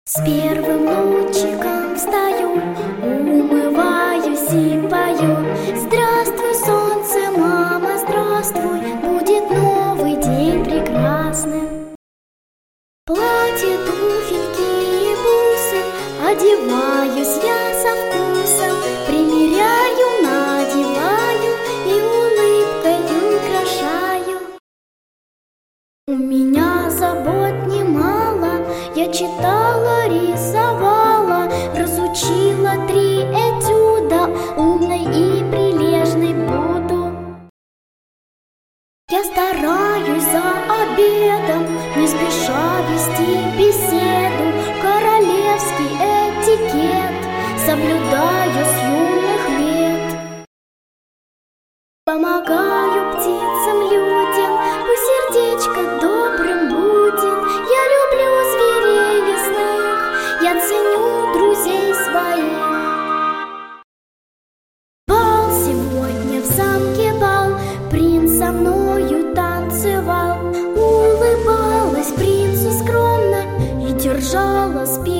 С первым лучиком встаю, умываюсь и пою. Здравствуй, солнце, мама, здравствуй, будет новый день прекрасным. Платье, туфельки и бусы, одеваюсь я со вкусом, примеряю, надеваю и улыбкой украшаю. У меня забот немало, я читала, рисовала, разучила 3 этюда, умной и прилежной буду. Я стараюсь за обедом не спеша вести беседу, королевский этикет соблюдаю с юных лет. Помогаю птицам, людям, пусть сердечко добрым будет. Я люблю зверей лесных, я ценю друзей своих. Бал сегодня в замке бал, принц со мною танцевал. Улыбалась принцу скромно и держала спину.